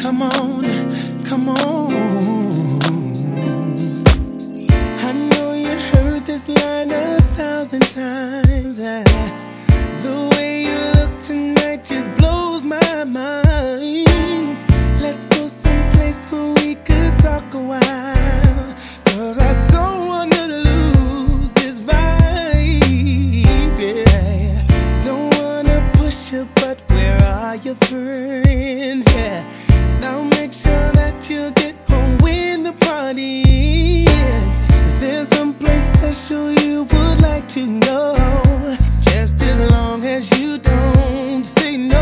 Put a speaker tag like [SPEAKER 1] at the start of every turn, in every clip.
[SPEAKER 1] Come on, come on. I know you heard this line 1,000 times. The way you look tonight just blows my mind. Let's go someplace where we could talk a while, 'cause I don't wanna lose this vibe, yeah. Don't wanna push you, but where are your friends, yeah. And I'll make sure that you get home when the party ends. Is there someplace special you would like to go? Just as long as you don't say no.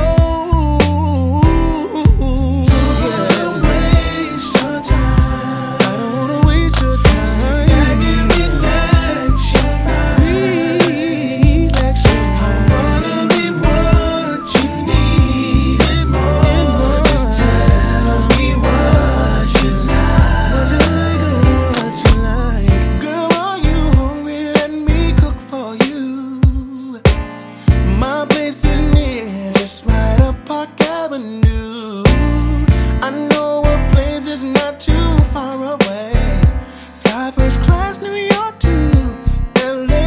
[SPEAKER 1] I know a place is not too far away. Fly first class New York to LA.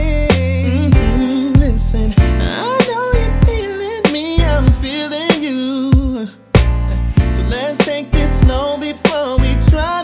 [SPEAKER 1] Listen, I know you're feeling me, I'm feeling you. So let's take this slow before we try